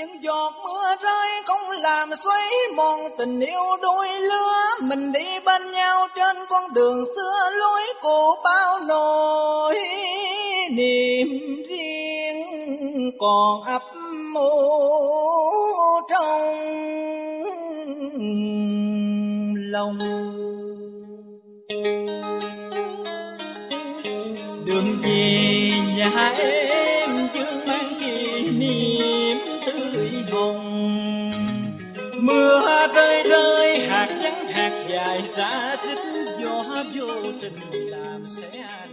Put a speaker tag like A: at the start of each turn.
A: những giọt mưa rơi không làm xoáy mòn tình yêu đôi lứa. Mình đi bên nhau trên con đường xưa lối cũ, bao nỗi niềm riêng còn ấp ủ trong lòng. Đường về nhà em dương mang kỷ niệm tươi hồng. Mưa rơi rơi hạt trắng hạt dài ra rít, gió vô tình làm sẽ